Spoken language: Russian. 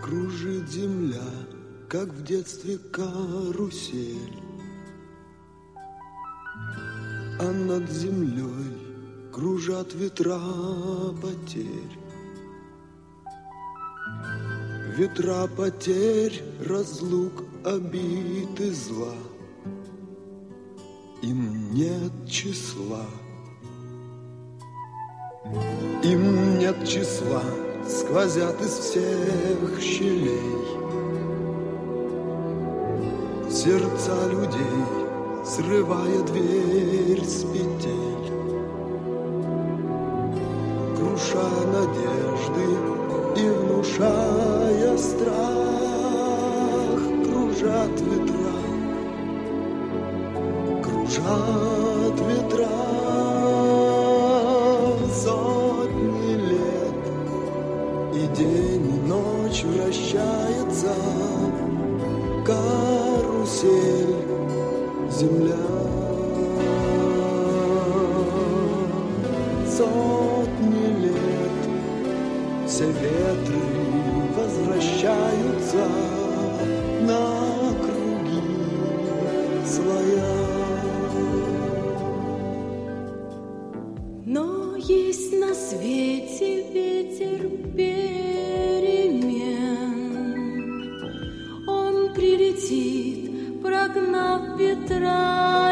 Кружит земля, как в детстве карусель, а над землей кружат ветра потерь. Ветра потерь, разлук, обид и зла, им нет числа. Им нет числа, сквозят из всех щелей сердца людей, срывая дверь с петель, круша надежды и внушая страх. Кружат ветра, кружат ветра сотни лет, и день и ночь вращается карусель земля. Сотни лет все ветры возвращаются на круги своя. Но есть на свете ветер перемен. Он прилетит, прогнав ветра